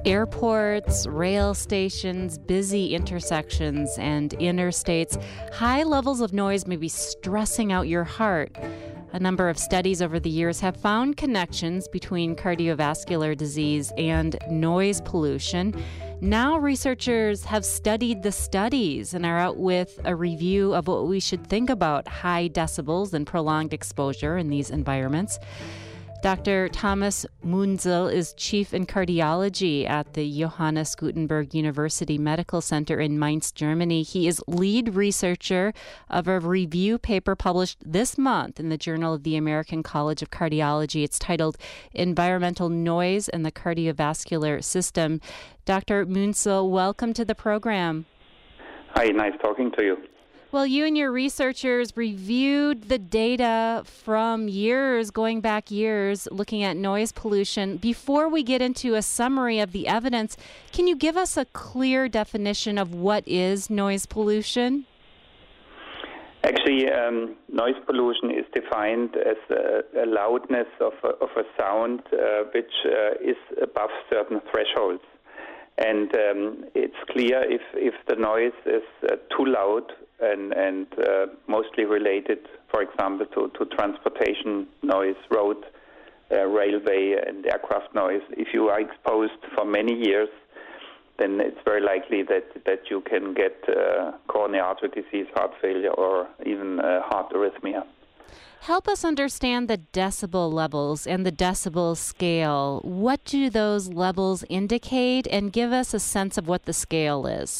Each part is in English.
Airports, rail stations, busy intersections, and interstates, high levels of noise may be stressing out your heart. A number of studies over the years have found connections between cardiovascular disease and noise pollution. Now researchers have studied the studies and are out with a review of what we should think about high decibels and prolonged exposure in these environments. Dr. Thomas Munzel is chief in cardiology at the Johannes Gutenberg University Medical Center in Mainz, Germany. He is lead researcher of a review paper published this month in the Journal of the American College of Cardiology. It's titled Environmental Noise and the Cardiovascular System. Dr. Munzel, welcome to the program. Hi, nice talking to you. Well, you and your researchers reviewed the data from going back years, looking at noise pollution. Before we get into a summary of the evidence, can you give us a clear definition of what is noise pollution? Actually, noise pollution is defined as a loudness of a sound which is above certain thresholds. And it's clear if the noise is too loud and mostly related, for example, to transportation noise, road, railway, and aircraft noise. If you are exposed for many years, then it's very likely that you can get coronary artery disease, heart failure, or even heart arrhythmia. Help us understand the decibel levels and the decibel scale. What do those levels indicate? And give us a sense of what the scale is.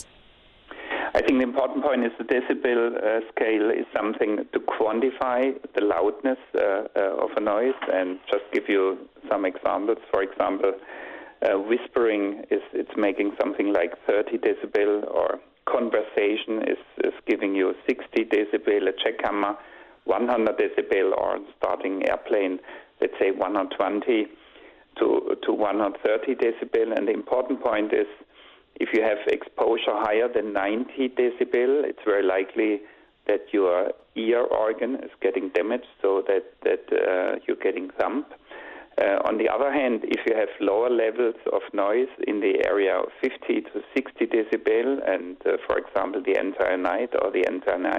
I think the important point is the decibel scale is something to quantify the loudness of a noise, and just give you some examples. For example, whispering it's making something like 30 decibel, or conversation is giving you 60 decibel, a jackhammer 100 decibel, or starting airplane, let's say 120 to 130 decibel. And the important point is, if you have exposure higher than 90 decibel, it's very likely that your ear organ is getting damaged, so that you're getting thumped. On the other hand, if you have lower levels of noise in the area of 50 to 60 decibel, and for example the entire night or the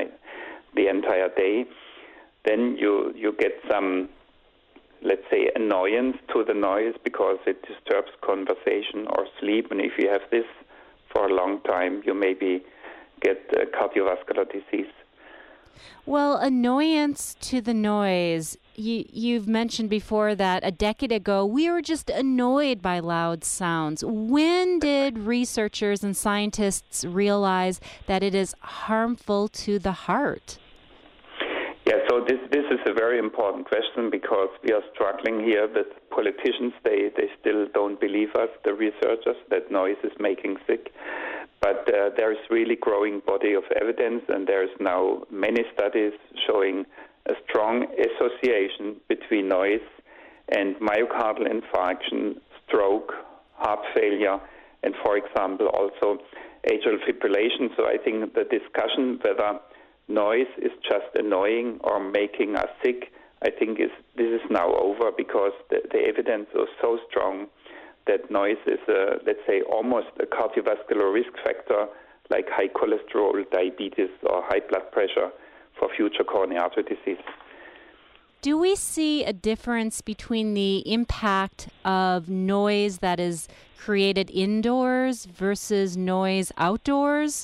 entire day, then you get some, let's say, annoyance to the noise because it disturbs conversation or sleep. And if you have this for a long time, you maybe get cardiovascular disease. Well, annoyance to the noise. You've mentioned before that a decade ago, we were just annoyed by loud sounds. When did researchers and scientists realize that it is harmful to the heart? Yeah, so this is a very important question, because we are struggling here with politicians. They still don't believe us, the researchers, that noise is making sick. But there is really growing body of evidence, and there is now many studies showing a strong association between noise and myocardial infarction, stroke, heart failure, and, for example, also atrial fibrillation. So I think the discussion whether noise is just annoying or making us sick, I think this is now over, because the evidence is so strong that noise is, let's say, almost a cardiovascular risk factor, like high cholesterol, diabetes, or high blood pressure for future coronary artery disease. Do we see a difference between the impact of noise that is created indoors versus noise outdoors?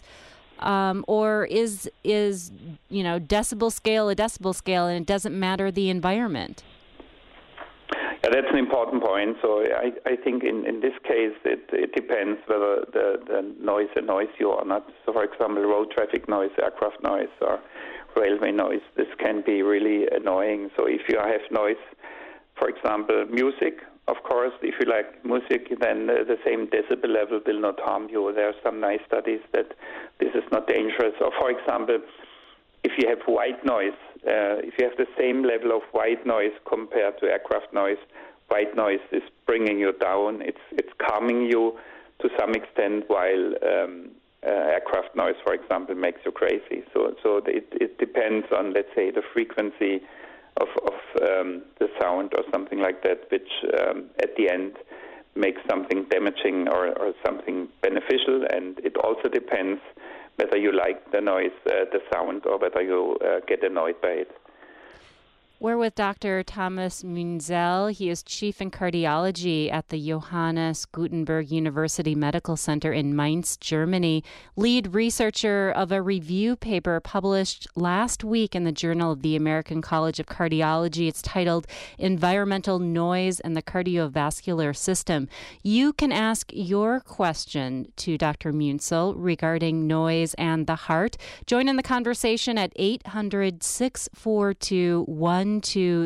Or is decibel scale a decibel scale, and it doesn't matter the environment? Yeah, that's an important point. So I think in this case it depends whether the noise annoys you or not. So, for example, road traffic noise, aircraft noise, or railway noise, this can be really annoying. So if you have noise, for example, music, of course, if you like music, then the same decibel level will not harm you. There are some nice studies that this is not dangerous. Or, for example, if you have white noise, if you have the same level of white noise compared to aircraft noise, white noise is bringing you down. It's calming you to some extent, while aircraft noise, for example, makes you crazy. So it depends on, let's say, the frequency of the sound or something like that, which at the end make something damaging or something beneficial, and it also depends whether you like the noise, the sound, or whether you get annoyed by it. We're with Dr. Thomas Münzel. He is chief in cardiology at the Johannes Gutenberg University Medical Center in Mainz, Germany, lead researcher of a review paper published last week in the Journal of the American College of Cardiology. It's titled Environmental Noise and the Cardiovascular System. You can ask your question to Dr. Münzel regarding noise and the heart. Join in the conversation at 800-642-1234.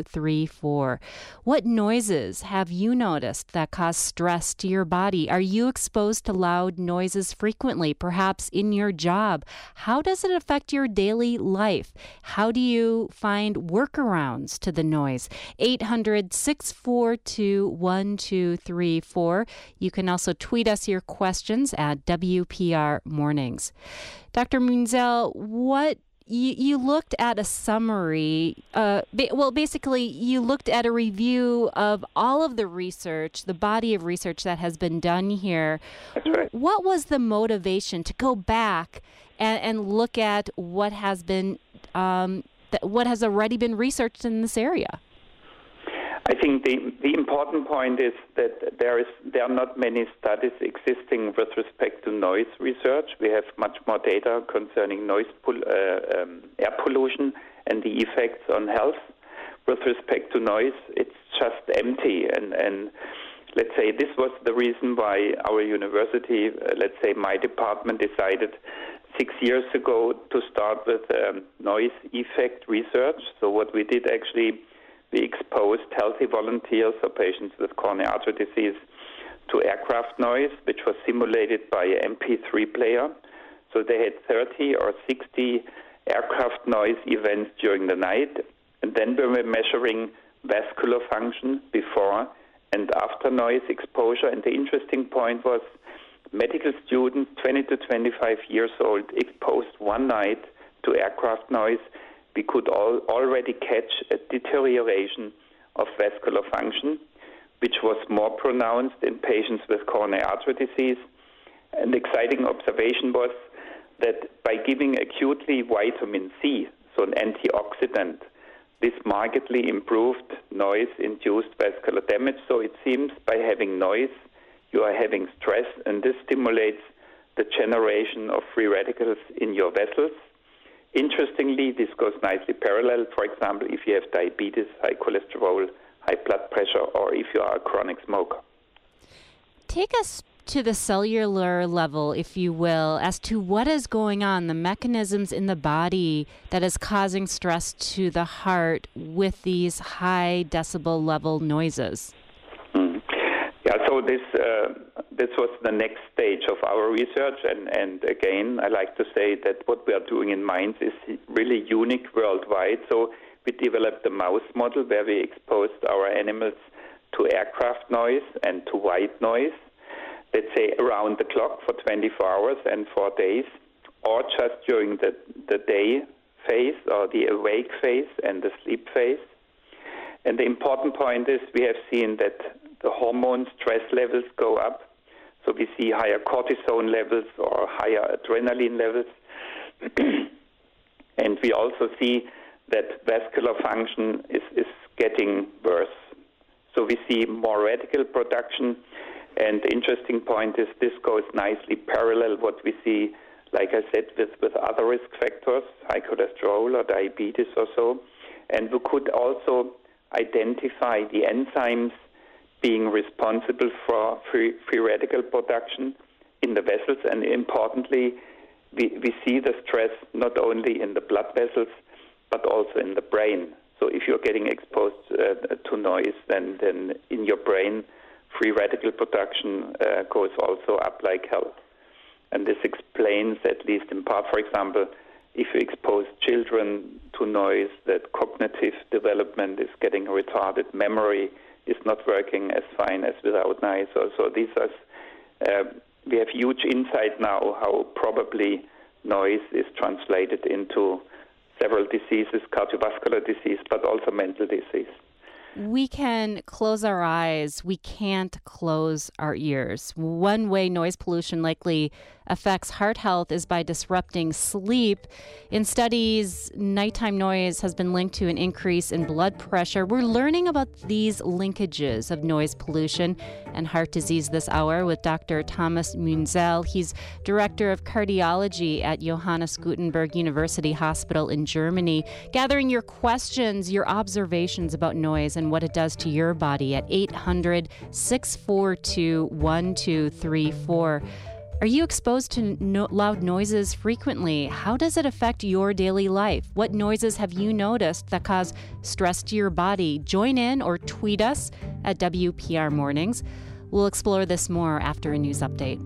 What noises have you noticed that cause stress to your body? Are you exposed to loud noises frequently, perhaps in your job? How does it affect your daily life? How do you find workarounds to the noise? 800-642-1234. You can also tweet us your questions at WPR Mornings. Dr. Münzel, you looked at a summary, basically you looked at a review of all of the research, the body of research that has been done here. That's right. What was the motivation to go back and look at what has been, what has already been researched in this area? I think the important point is that there are not many studies existing with respect to noise research. We have much more data concerning air pollution and the effects on health. With respect to noise, it's just empty. And let's say this was the reason why our university, my department, decided 6 years ago to start with noise effect research. So what we did actually, we exposed healthy volunteers or patients with coronary artery disease to aircraft noise, which was simulated by an MP3 player. So they had 30 or 60 aircraft noise events during the night. And then we were measuring vascular function before and after noise exposure. And the interesting point was medical students, 20 to 25 years old, exposed one night to aircraft noise. We could already catch a deterioration of vascular function, which was more pronounced in patients with coronary artery disease. An exciting observation was that by giving acutely vitamin C, so an antioxidant, this markedly improved noise-induced vascular damage. So it seems by having noise, you are having stress, and this stimulates the generation of free radicals in your vessels. Interestingly, this goes nicely parallel, for example, if you have diabetes, high cholesterol, high blood pressure, or if you are a chronic smoker. Take us to the cellular level, if you will, as to what is going on, the mechanisms in the body that is causing stress to the heart with these high decibel level noises. So this was the next stage of our research, and again, I like to say that what we are doing in Mainz is really unique worldwide. So we developed a mouse model where we exposed our animals to aircraft noise and to white noise, let's say around the clock for 24 hours and 4 days, or just during the day phase or the awake phase and the sleep phase. And the important point is we have seen that the hormone stress levels go up. So we see higher cortisone levels or higher adrenaline levels. And we also see that vascular function is getting worse. So we see more radical production. And the interesting point is this goes nicely parallel what we see, like I said, with other risk factors, high cholesterol or diabetes or so. And we could also identify the enzymes being responsible for free radical production in the vessels. And importantly, we see the stress not only in the blood vessels, but also in the brain. So if you're getting exposed to noise, then in your brain, free radical production goes also up like hell. And this explains, at least in part, for example, if you expose children to noise, that cognitive development is getting retarded, memory is not working as fine as without noise. So these are, we have huge insight now how probably noise is translated into several diseases, cardiovascular disease, but also mental disease. We can close our eyes. We can't close our ears. One way noise pollution likely affects heart health is by disrupting sleep. In studies, nighttime noise has been linked to an increase in blood pressure. We're learning about these linkages of noise pollution and heart disease this hour with Dr. Thomas Munzel. He's director of cardiology at Johannes Gutenberg University Hospital in Germany, gathering your questions, your observations about noise and what it does to your body at 800-642-1234. Are you exposed to loud noises frequently? How does it affect your daily life? What noises have you noticed that cause stress to your body? Join in or tweet us at WPR Mornings. We'll explore this more after a news update.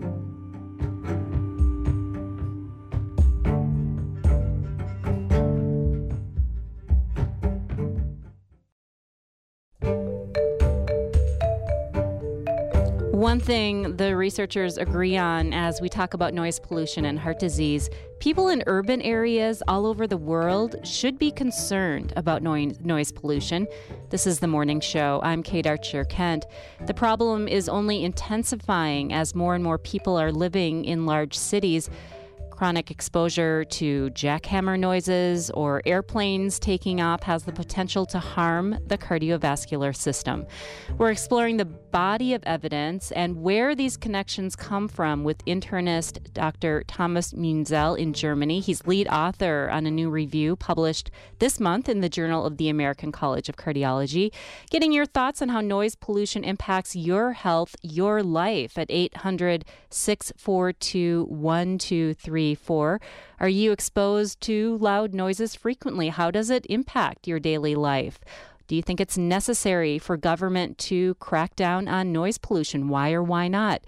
One thing the researchers agree on as we talk about noise pollution and heart disease, people in urban areas all over the world should be concerned about noise pollution. This is The Morning Show. I'm Kate Archer-Kent. The problem is only intensifying as more and more people are living in large cities. Chronic exposure to jackhammer noises or airplanes taking off has the potential to harm the cardiovascular system. We're exploring the body of evidence and where these connections come from with internist Dr. Thomas Munzel in Germany. He's lead author on a new review published this month in the Journal of the American College of Cardiology. Getting your thoughts on how noise pollution impacts your health, your life at 800-642-1234. Are you exposed to loud noises frequently? How does it impact your daily life? Do you think it's necessary for government to crack down on noise pollution? Why or why not?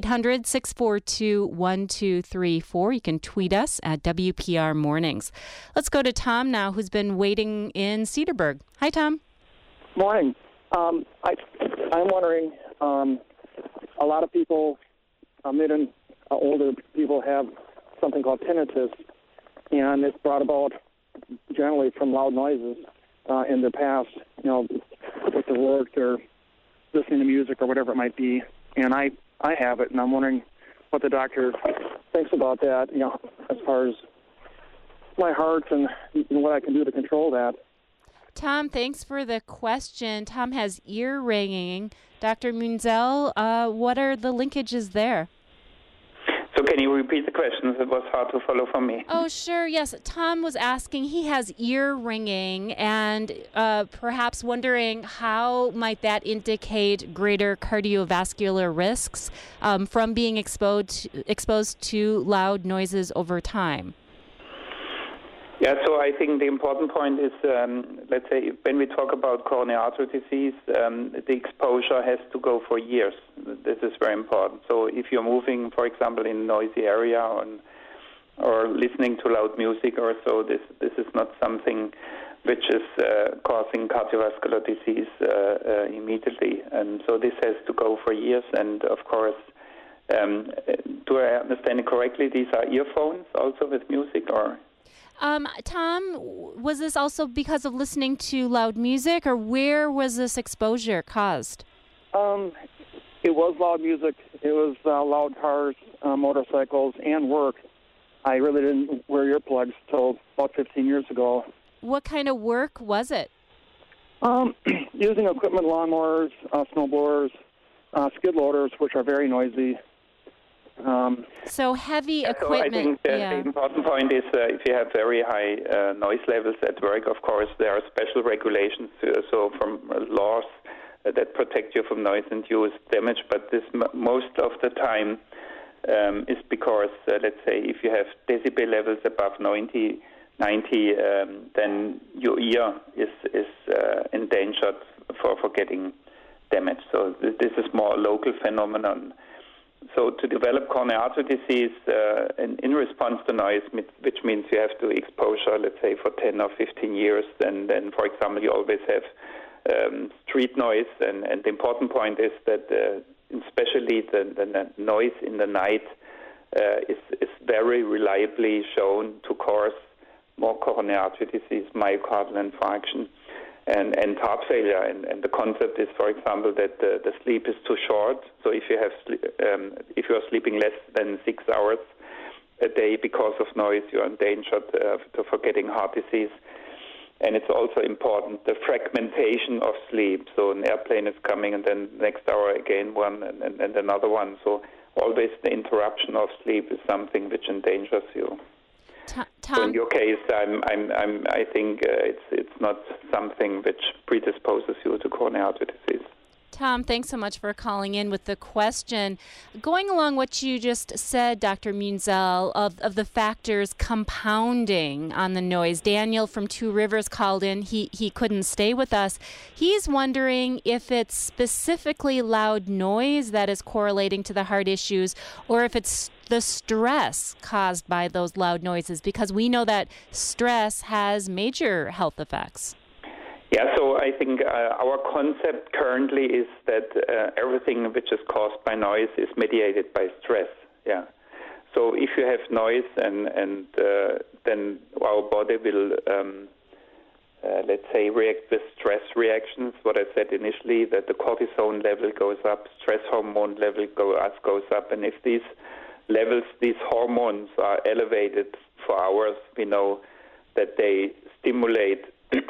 800-642-1234. You can tweet us at WPR Mornings. Let's go to Tom now, who's been waiting in Cedarburg. Hi, Tom. Morning. I'm wondering, a lot of people, mid and older people have something called tinnitus, and it's brought about generally from loud noises in the past, with their work, they're listening to music or whatever it might be, and I have it, and I'm wondering what the doctor thinks about that, as far as my heart and what I can do to control that. Tom, thanks for the question. Tom has ear ringing. Dr. Munzel, what are the linkages there? So can you repeat the question? It was hard to follow for me. Oh, sure. Yes. Tom was asking, he has ear ringing and perhaps wondering how might that indicate greater cardiovascular risks from being exposed to loud noises over time. Yeah, so I think the important point is, let's say, when we talk about coronary artery disease, the exposure has to go for years. This is very important. So if you're moving, for example, in a noisy area or listening to loud music or so, this is not something which is causing cardiovascular disease immediately. And so this has to go for years. And, of course, do I understand it correctly? These are earphones also with music, or... Tom, was this also because of listening to loud music, or where was this exposure caused? It was loud music. It was loud cars, motorcycles, and work. I really didn't wear earplugs till about 15 years ago. What kind of work was it? Using equipment, lawnmowers, snowblowers, skid loaders, which are very noisy. So heavy equipment. So I think the important point is if you have very high noise levels at work, of course, there are special regulations, so from laws that protect you from noise-induced damage. But this most of the time is because, let's say, if you have decibel levels above 90, then your ear is endangered for getting damaged. So this is more a local phenomenon. So to develop coronary artery disease in response to noise, which means you have to exposure, let's say, for 10 or 15 years, then for example, you always have street noise. And the important point is that especially the noise in the night is very reliably shown to cause more coronary artery disease, myocardial infarction. and heart failure. And the concept is, for example, that the sleep is too short. So if you are sleeping less than 6 hours a day because of noise, you are endangered for getting heart disease. And it's also important, the fragmentation of sleep. So an airplane is coming, and then next hour again one, and another one. So always the interruption of sleep is something which endangers you. Tom? So in your case, I think it's not something which predisposes you to coronary artery disease. Tom, thanks so much for calling in with the question. Going along what you just said, Dr. Munzel, of the factors compounding on the noise. Daniel from Two Rivers called in. He couldn't stay with us. He's wondering if it's specifically loud noise that is correlating to the heart issues, or if it's the stress caused by those loud noises, because we know that stress has major health effects. Yeah, so I think our concept currently is that everything which is caused by noise is mediated by stress. Yeah. So if you have noise, and then our body will, let's say, react with stress reactions. What I said initially, that the cortisol level goes up, stress hormone level goes up, and if these levels, these hormones are elevated for hours, we know that they stimulate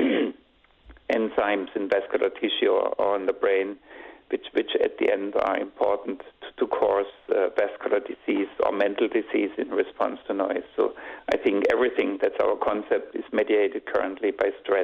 enzymes in vascular tissue or in the brain, which at the end are important to cause vascular disease or mental disease in response to noise. So I think everything, that's our concept, is mediated currently by stress.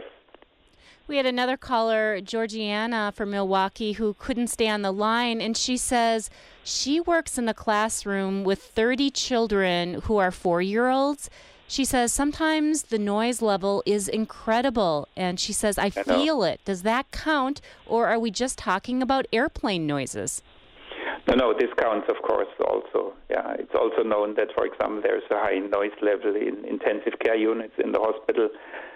We had another caller, Georgiana from Milwaukee, who couldn't stay on the line, and she says she works in a classroom with 30 children who are 4-year-olds. She says sometimes the noise level is incredible, and she says, I feel it. Does that count, or are we just talking about airplane noises? No, this counts, of course, also. Yeah, it's also known that, for example, there's a high noise level in intensive care units in the hospital.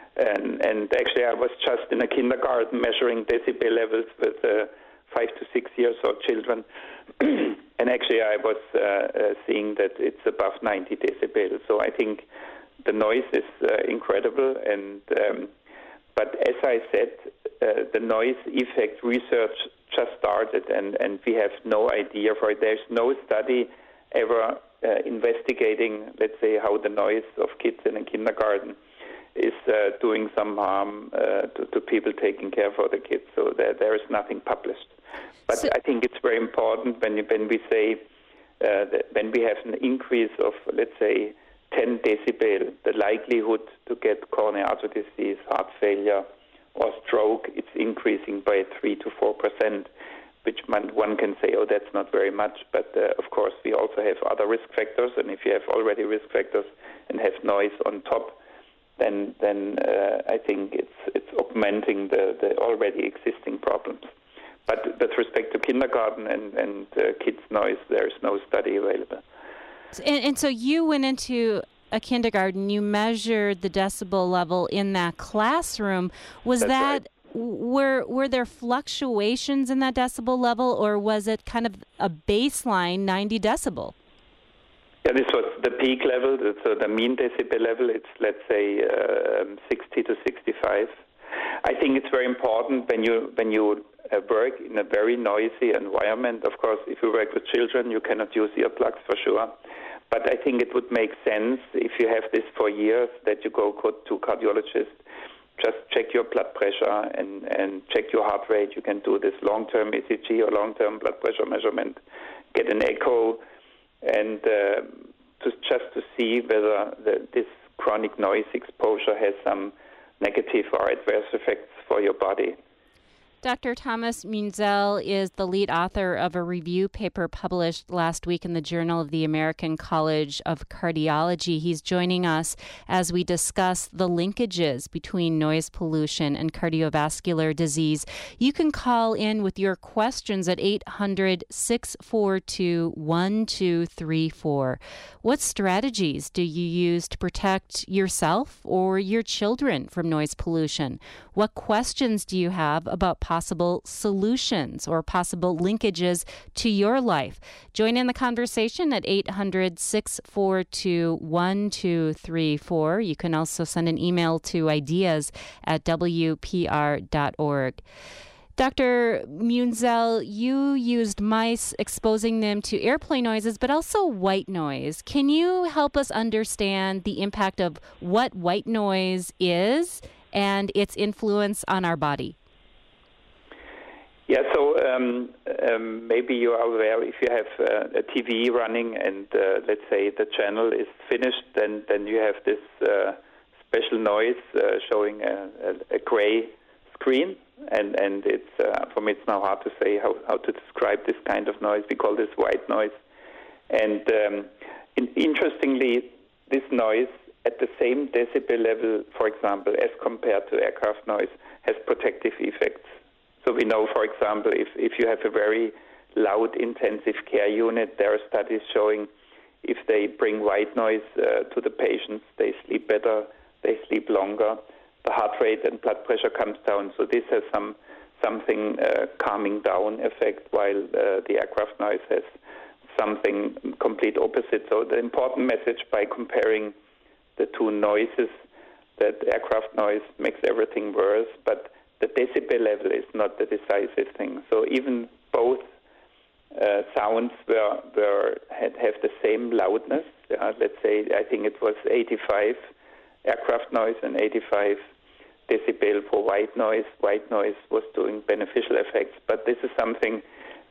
And actually, I was just in a kindergarten measuring decibel levels with 5 to 6 years old children. And actually, I was seeing that it's above 90 decibels. So I think the noise is incredible. And but as I said, the noise effect research just started, and we have no idea for it. There's no study ever investigating, let's say, how the noise of kids in a kindergarten is doing some harm to people taking care for the kids. So there is nothing published. But I think it's very important when we say that when we have an increase of, let's say, 10 decibel, the likelihood to get coronary artery disease, heart failure, or stroke, it's increasing by 3 to 4%, which one can say, oh, that's not very much. But of course, we also have other risk factors, and if you have already risk factors and have noise on top, then I think it's augmenting the already existing problems. But with respect to kindergarten and kids' noise, there's no study available. And so you went into a kindergarten, you measured the decibel level in that classroom. Was That's that right. were there fluctuations in that decibel level, or was it kind of a baseline 90 decibel? Yeah, this was the peak level, so the mean decibel level, it's, let's say, 60 to 65. I think it's very important when you work in a very noisy environment. Of course, if you work with children, you cannot use earplugs for sure. But I think it would make sense, if you have this for years, that you go to a cardiologist, just check your blood pressure and check your heart rate. You can do this long-term ECG or long-term blood pressure measurement, get an echo, and just to see whether this chronic noise exposure has some negative or adverse effects for your body. Dr. Thomas Munzel is the lead author of a review paper published last week in the Journal of the American College of Cardiology. He's joining us as we discuss the linkages between noise pollution and cardiovascular disease. You can call in with your questions at 800-642-1234. What strategies do you use to protect yourself or your children from noise pollution? What questions do you have about possible solutions or possible linkages to your life. Join in the conversation at 800-642-1234. You can also send an email to ideas@wpr.org. Dr. Munzel, you used mice, exposing them to airplane noises, but also white noise. Can you help us understand the impact of what white noise is and its influence on our body? Yeah, so maybe you are aware, if you have a TV running and let's say the channel is finished, then you have this special noise showing a gray screen. And it's for me, it's now hard to say how to describe this kind of noise. We call this white noise. And interestingly, this noise at the same decibel level, for example, as compared to aircraft noise, has protective effects. So we know, for example, if you have a very loud intensive care unit, there are studies showing if they bring white noise to the patients, they sleep better, they sleep longer. The heart rate and blood pressure comes down, so this has something calming down effect, while the aircraft noise has something complete opposite. So the important message by comparing the two noises, that aircraft noise makes everything worse, but the decibel level is not the decisive thing. So even both sounds have the same loudness. Let's say, I think it was 85 aircraft noise and 85 decibel for white noise. White noise was doing beneficial effects, but this is something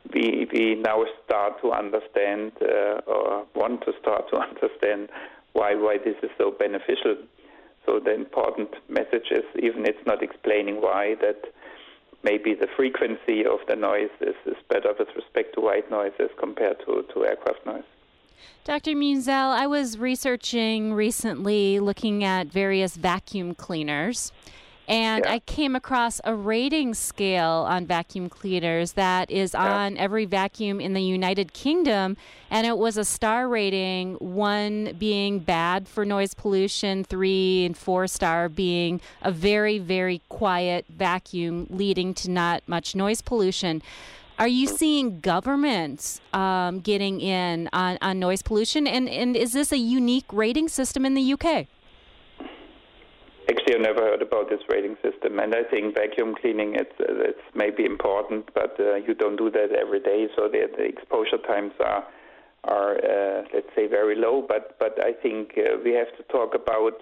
we now start to understand or want to start to understand why this is so beneficial. So the important message is, even it's not explaining why, that maybe the frequency of the noise is better with respect to white noise as compared to aircraft noise. Dr. Munzel, I was researching recently, looking at various vacuum cleaners, and I came across a rating scale on vacuum cleaners that is on every vacuum in the United Kingdom, and it was a star rating, 1 being bad for noise pollution, 3 and 4 star being a very, very quiet vacuum leading to not much noise pollution. Are you seeing governments getting in on noise pollution? And is this a unique rating system in the UK? Actually, I've never heard about this rating system. And I think vacuum cleaning, it's maybe important, but you don't do that every day. So the exposure times are let's say, very low. But I think we have to talk about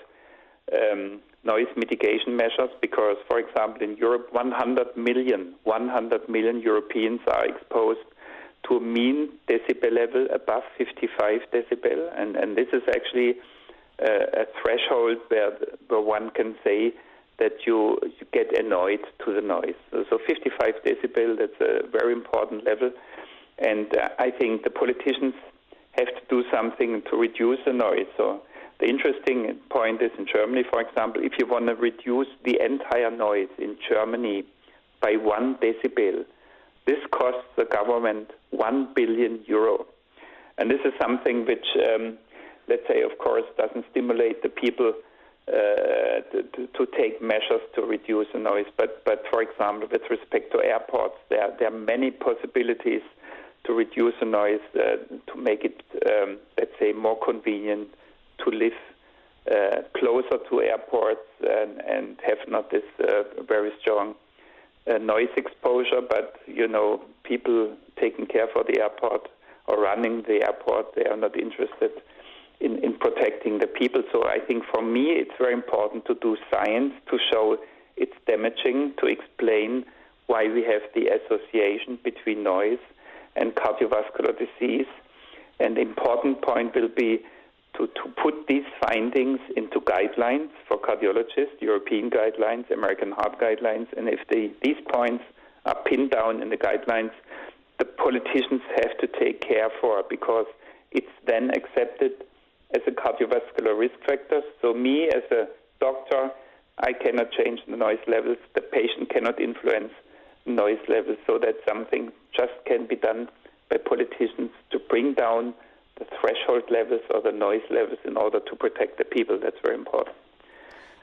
noise mitigation measures, because, for example, in Europe, 100 million Europeans are exposed to a mean decibel level above 55 decibel, and this is actually a threshold where one can say that you get annoyed to the noise. So 55 decibel, that's a very important level, and I think the politicians have to do something to reduce the noise. So the interesting point is, in Germany, for example, if you want to reduce the entire noise in Germany by 1 decibel, this costs the government €1 billion. And this is something which, let's say, of course, doesn't stimulate the people to take measures to reduce the noise. But for example, with respect to airports, there are many possibilities to reduce the noise, to make it, let's say, more convenient to live closer to airports and have not this very strong noise exposure. But, people taking care for the airport or running the airport, they are not interested in protecting the people. So I think for me it's very important to do science to show it's damaging, to explain why we have the association between noise and cardiovascular disease. And the important point will be to put these findings into guidelines for cardiologists, European guidelines, American Heart Guidelines, and if these points are pinned down in the guidelines, the politicians have to take care for it, because it's then accepted as a cardiovascular risk factor. So me as a doctor, I cannot change the noise levels. The patient cannot influence noise levels. So that's something just can be done by politicians to bring down the threshold levels or the noise levels in order to protect the people. That's very important.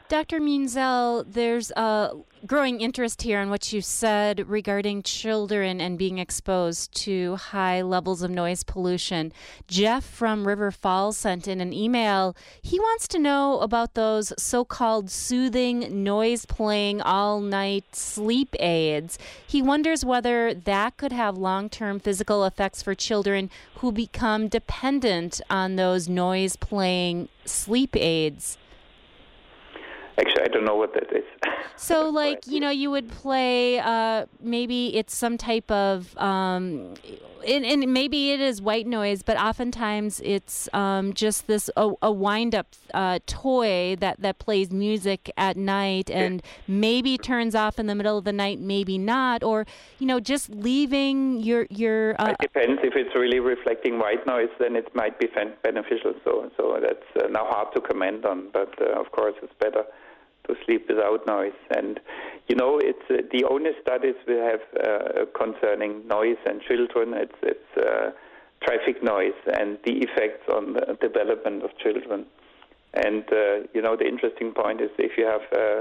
Dr. Munzel, there's a growing interest here in what you said regarding children and being exposed to high levels of noise pollution. Jeff from River Falls sent in an email. He wants to know about those so-called soothing, noise-playing, all-night sleep aids. He wonders whether that could have long-term physical effects for children who become dependent on those noise-playing sleep aids. Actually, I don't know what that is. So, like, you would play, maybe it's some type of, and maybe it is white noise, but oftentimes it's just this, a wind-up toy that plays music at night and maybe turns off in the middle of the night, maybe not, or, just leaving your it depends. If it's really reflecting white noise, then it might be beneficial. So that's now hard to comment on, but of course it's better to sleep without noise. And, it's the only studies we have concerning noise and children. It's traffic noise and the effects on the development of children. And, the interesting point is if you have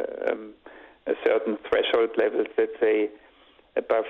a certain threshold level, let's say above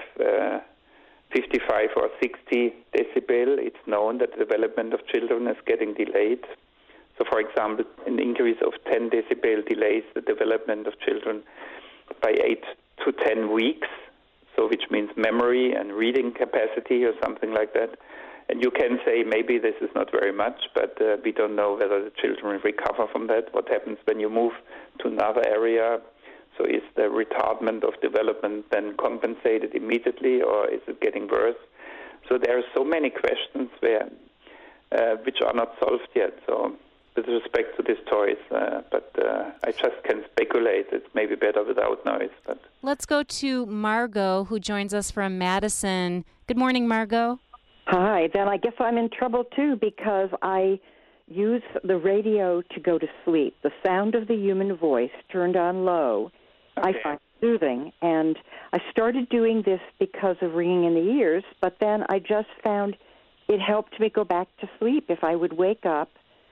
55 or 60 decibel, it's known that the development of children is getting delayed. So, for example, an increase of 10 decibel delays the development of children by 8 to 10 weeks, so which means memory and reading capacity or something like that. And you can say maybe this is not very much, but we don't know whether the children recover from that. What happens when you move to another area? So is the retardment of development then compensated immediately, or is it getting worse? So there are so many questions where which are not solved yet. So with respect to these toys, but I just can speculate. It's maybe better without noise. But let's go to Margot, who joins us from Madison. Good morning, Margot. Hi. Then I guess I'm in trouble, too, because I use the radio to go to sleep. The sound of the human voice turned on low, I find soothing. And I started doing this because of ringing in the ears, but then I just found it helped me go back to sleep. If I would wake up,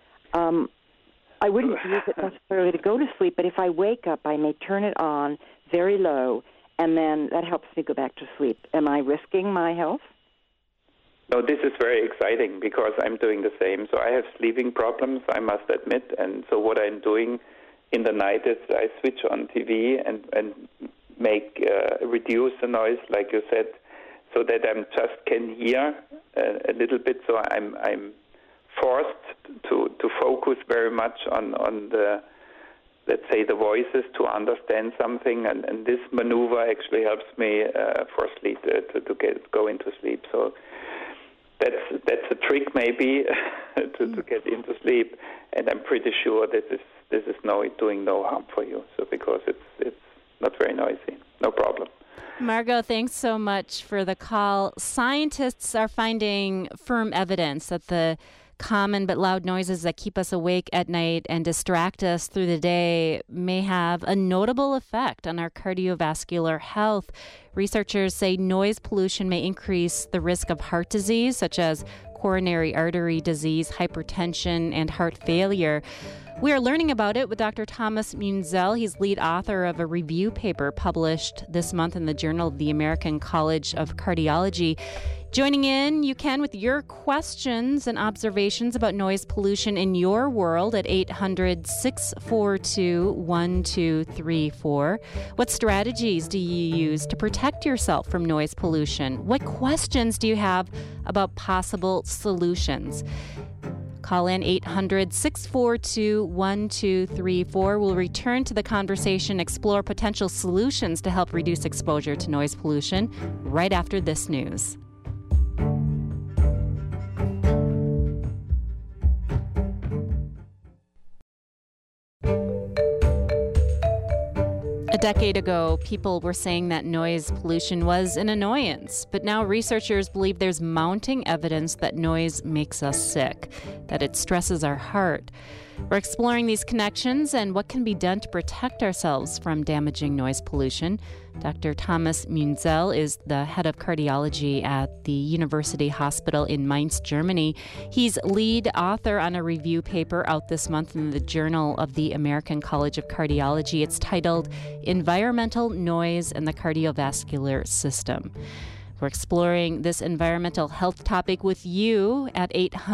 I wouldn't use it necessarily to go to sleep, but if I wake up, I may turn it on very low, and then that helps me go back to sleep. Am I risking my health? No, this is very exciting because I'm doing the same. So I have sleeping problems, I must admit, and so what I'm doing in the night is I switch on TV and make reduce the noise, like you said, so that I just can hear a little bit. So I'm forced to focus very much on the, let's say, the voices to understand something, and this maneuver actually helps me for sleep to go into sleep. So that's a trick maybe to get into sleep, and I'm pretty sure this is doing no harm for you. So because it's not very noisy, no problem. Margot, thanks so much for the call. Scientists are finding firm evidence that the common but loud noises that keep us awake at night and distract us through the day may have a notable effect on our cardiovascular health. Researchers say noise pollution may increase the risk of heart disease, such as coronary artery disease, hypertension, and heart failure. We are learning about it with Dr. Thomas Munzel. He's lead author of a review paper published this month in the Journal of the American College of Cardiology. Joining in, you can with your questions and observations about noise pollution in your world at 800-642-1234. What strategies do you use to protect yourself from noise pollution? What questions do you have about possible solutions? Call in 800-642-1234. We'll return to the conversation, explore potential solutions to help reduce exposure to noise pollution right after this news. A decade ago, people were saying that noise pollution was an annoyance, but now researchers believe there's mounting evidence that noise makes us sick, that it stresses our heart. We're exploring these connections and what can be done to protect ourselves from damaging noise pollution. Dr. Thomas Munzel is the head of cardiology at the University Hospital in Mainz, Germany. He's lead author on a review paper out this month in the Journal of the American College of Cardiology. It's titled Environmental Noise and the Cardiovascular System. We're exploring this environmental health topic with you at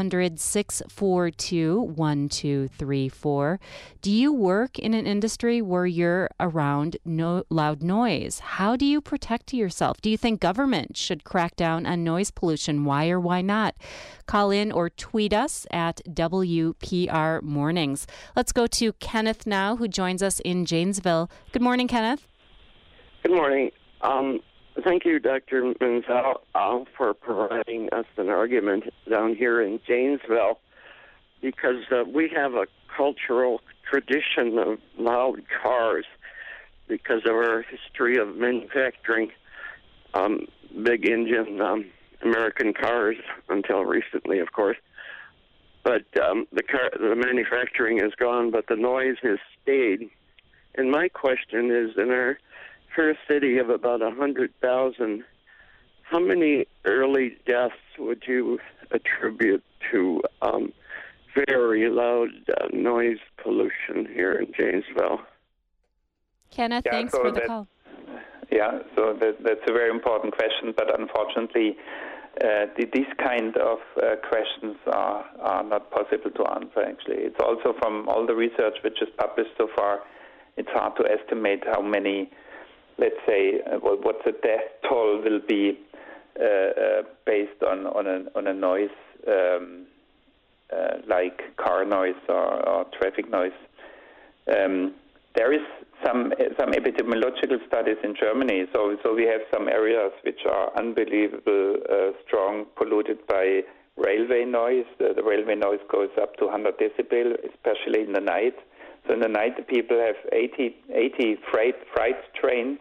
800-642-1234. Do you work in an industry where you're around loud noise? How do you protect yourself? Do you think government should crack down on noise pollution? Why or why not? Call in or tweet us at WPR Mornings. Let's go to Kenneth now, who joins us in Janesville. Good morning, Kenneth. Good morning. Thank you, Dr. Menzel, for providing us an argument down here in Janesville, because we have a cultural tradition of loud cars because of our history of manufacturing big engine American cars until recently, of course. But the manufacturing is gone, but the noise has stayed. And my question is, in our fair city of about 100,000, how many early deaths would you attribute to very loud noise pollution here in Janesville? Kenneth, thanks for the call. Yeah, so that's a very important question, but unfortunately, these kind of questions are not possible to answer, actually. It's also from all the research which is published so far, it's hard to estimate how many, let's say, what the death toll will be based on a noise like car noise or traffic noise. There is some epidemiological studies in Germany. So we have some areas which are unbelievable strong, polluted by railway noise. The railway noise goes up to 100 decibel, especially in the night. So in the night, the people have 80 freight trains,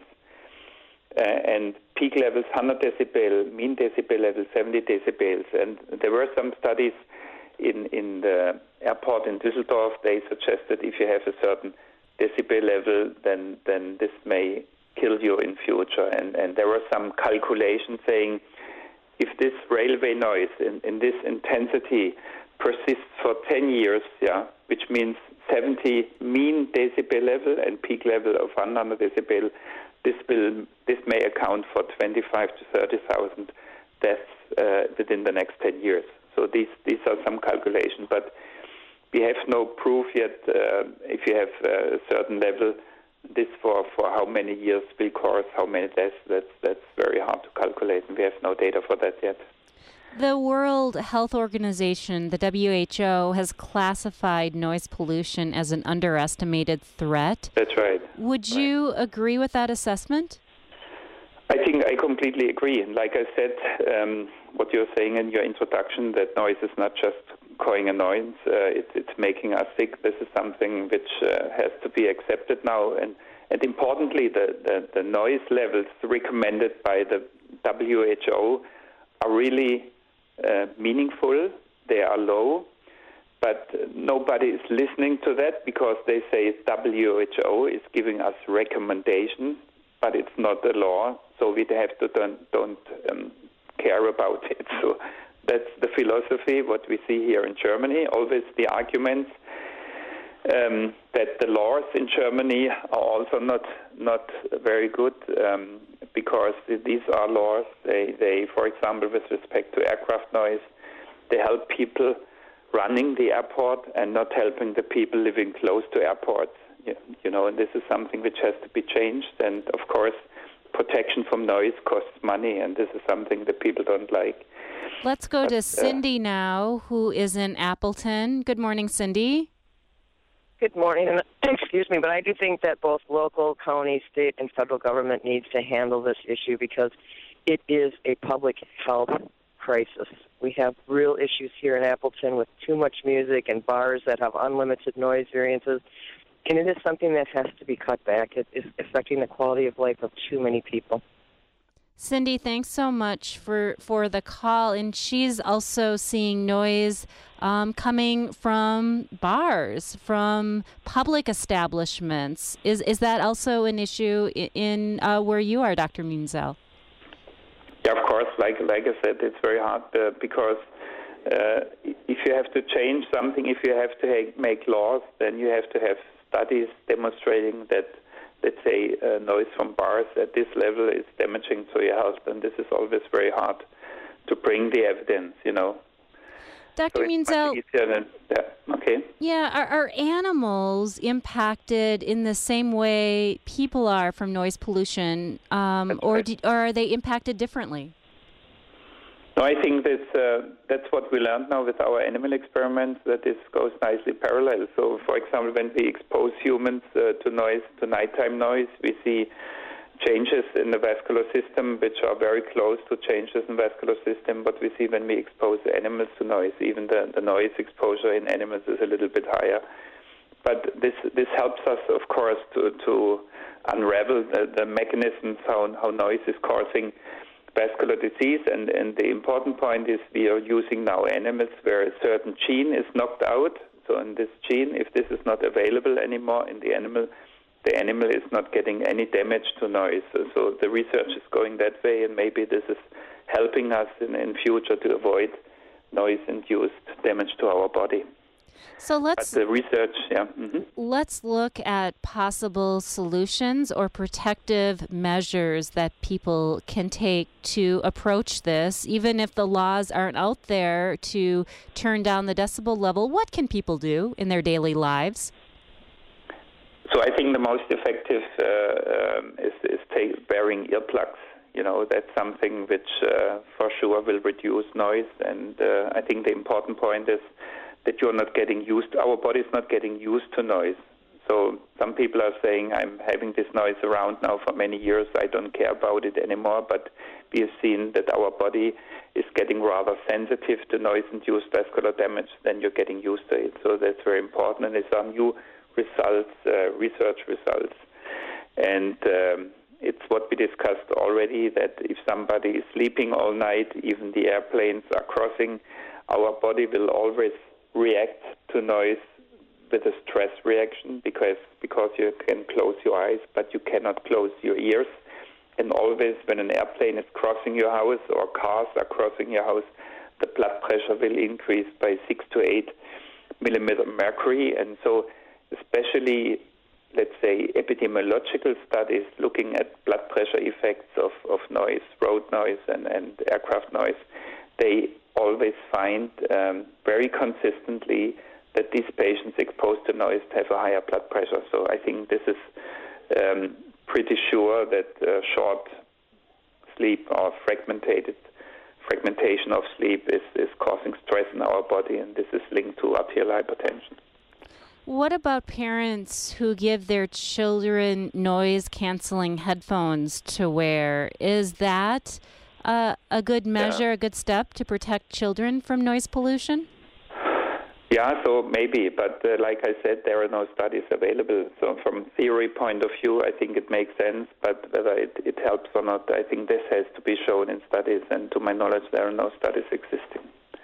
and peak levels 100 decibel, mean decibel level 70 decibels. And there were some studies in the airport in Düsseldorf. They suggested if you have a certain decibel level, then this may kill you in future. And there were some calculations saying if this railway noise in this intensity persists for 10 years, which means 70 mean decibel level and peak level of 100 decibel, this may account for 25 to 30,000 deaths within the next 10 years. So these are some calculations, but we have no proof yet if you have a certain level, this for how many years will cause how many deaths. That's very hard to calculate, and we have no data for that yet. The World Health Organization, the WHO, has classified noise pollution as an underestimated threat. That's right. Would you agree with that assessment? I think I completely agree. And like I said, what you're saying in your introduction, that noise is not just causing annoyance, it's making us sick. This is something which has to be accepted now. And importantly, the noise levels recommended by the WHO are really meaningful. They are low, but nobody is listening to that because they say WHO is giving us recommendations, but it's not a law, so we have to don't care about it. So that's the philosophy, what we see here in Germany. Always the arguments that the laws in Germany are also not very good because these are laws. They, for example, with respect to aircraft noise, they help people running the airport and not helping the people living close to airports. You know, and this is something which has to be changed. And of course, protection from noise costs money, and this is something that people don't like. Let's go to Cindy now, who is in Appleton. Good morning, Cindy. Good morning. And excuse me, but I do think that both local, county, state, and federal government needs to handle this issue because it is a public health crisis. We have real issues here in Appleton with too much music and bars that have unlimited noise variances. And it is something that has to be cut back. It is affecting the quality of life of too many people. Cindy, thanks so much for the call. And she's also seeing noise coming from bars, from public establishments. Is that also an issue in where you are, Dr. Munzel? Yeah, of course. Like I said, it's very hard because if you have to change something, if you have to make laws, then you have to have studies demonstrating that, let's say, noise from bars at this level is damaging to your health, and this is always very hard to bring the evidence, Dr. Munzel, okay. Yeah, are animals impacted in the same way people are from noise pollution, or are they impacted differently? No, I think that's what we learned now with our animal experiments, that this goes nicely parallel. So, for example, when we expose humans to noise, to nighttime noise, we see changes in the vascular system which are very close to changes in the vascular system, but we see when we expose animals to noise, even the noise exposure in animals is a little bit higher. But this helps us, of course, to unravel the mechanisms how noise is causing vascular disease, and the important point is we are using now animals where a certain gene is knocked out. So in this gene, if this is not available anymore in the animal is not getting any damage to noise. So the research is going that way, and maybe this is helping us in future to avoid noise-induced damage to our body. So let's look at possible solutions or protective measures that people can take to approach this, even if the laws aren't out there to turn down the decibel level. What can people do in their daily lives? So I think the most effective is wearing earplugs. That's something which for sure will reduce noise, and I think the important point is that our body is not getting used to noise. So some people are saying, I'm having this noise around now for many years, I don't care about it anymore, but we have seen that our body is getting rather sensitive to noise-induced vascular damage, then you're getting used to it. So that's very important, and it's our new results, research results. And it's what we discussed already, that if somebody is sleeping all night, even the airplanes are crossing, our body will always react to noise with a stress reaction because you can close your eyes, but you cannot close your ears. And always when an airplane is crossing your house or cars are crossing your house, the blood pressure will increase by 6 to 8 millimeter mercury. And so especially, let's say, epidemiological studies looking at blood pressure effects of noise, road noise and aircraft noise, they always find very consistently that these patients exposed to noise have a higher blood pressure. So I think this is pretty sure that short sleep or fragmentation of sleep is causing stress in our body, and this is linked to arterial hypertension. What about parents who give their children noise-canceling headphones to wear? Is that a good measure, a good step to protect children from noise pollution? Yeah, so maybe, but like I said, there are no studies available. So from theory point of view, I think it makes sense, but whether it helps or not, I think this has to be shown in studies, and to my knowledge, there are no studies existing.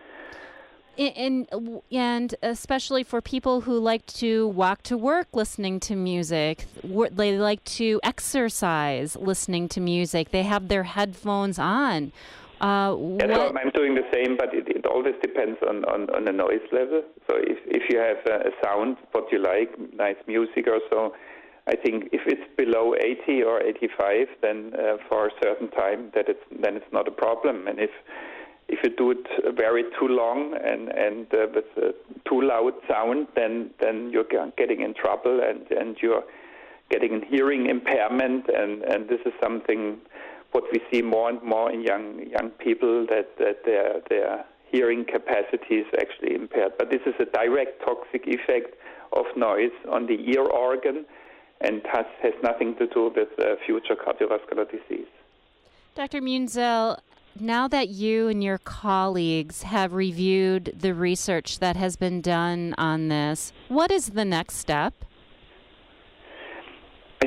And especially for people who like to walk to work listening to music, they like to exercise listening to music, they have their headphones on. So I'm doing the same, but it always depends on the noise level. So if you have a sound, what you like, nice music or so, I think if it's below 80 or 85, then for a certain time, then it's not a problem. And if you do it very too long and with a too loud sound, then you're getting in trouble and you're getting a hearing impairment. And this is something what we see more and more in young people, that their hearing capacity is actually impaired. But this is a direct toxic effect of noise on the ear organ and has nothing to do with future cardiovascular disease. Dr. Munzel, now that you and your colleagues have reviewed the research that has been done on this, what is the next step? I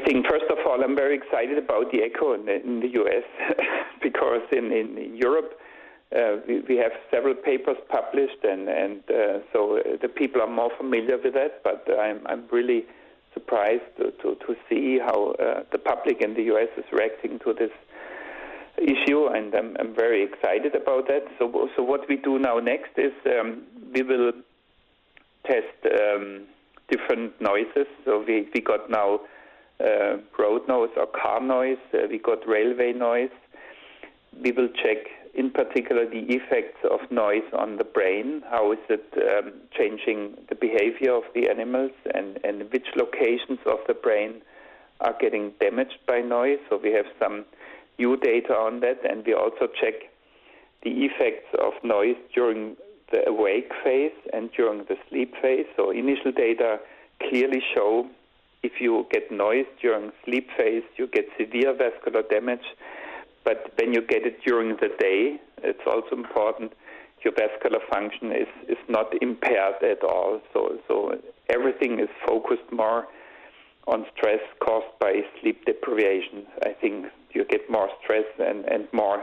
think, first of all, I'm very excited about the echo in the U.S. because in Europe, we have several papers published, and so the people are more familiar with that. But I'm really surprised to see how the public in the U.S. is reacting to this issue, and I'm very excited about that. So what we do now next is we will test different noises. So we got now road noise or car noise. We got railway noise. We will check in particular the effects of noise on the brain. How is it changing the behavior of the animals, and which locations of the brain are getting damaged by noise. So we have some new data on that, and we also check the effects of noise during the awake phase and during the sleep phase. So initial data clearly show if you get noise during sleep phase, you get severe vascular damage. But when you get it during the day, it's also important, your vascular function is not impaired at all. So everything is focused more on stress caused by sleep deprivation. I think you get more stress and more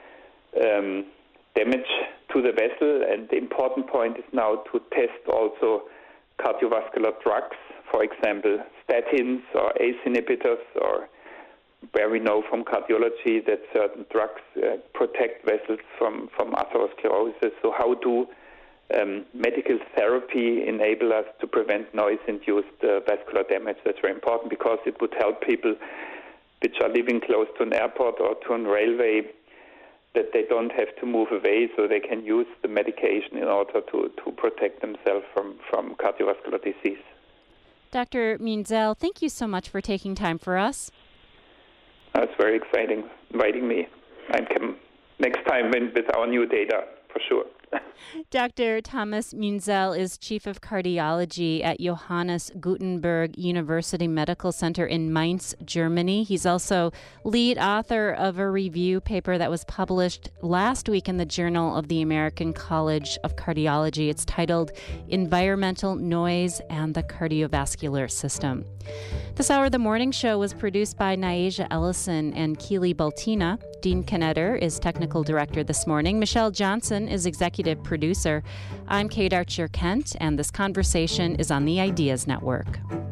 damage to the vessel. And the important point is now to test also cardiovascular drugs, for example, statins or ACE inhibitors, or where we know from cardiology that certain drugs protect vessels from atherosclerosis. So how do medical therapy enable us to prevent noise-induced vascular damage? That's very important, because it would help people which are living close to an airport or to a railway, that they don't have to move away, so they can use the medication in order to protect themselves from cardiovascular disease. Dr. Munzell, thank you so much for taking time for us. That's very exciting, inviting me. I come next time with our new data, for sure. Dr. Thomas Munzell is Chief of Cardiology at Johannes Gutenberg University Medical Center in Mainz, Germany. He's also lead author of a review paper that was published last week in the Journal of the American College of Cardiology. It's titled Environmental Noise and the Cardiovascular System. This hour of the morning show was produced by Naija Ellison and Keely Baltina. Dean Knetter is technical director this morning. Michelle Johnson is executive producer. I'm Kate Archer-Kent, and this conversation is on the Ideas Network.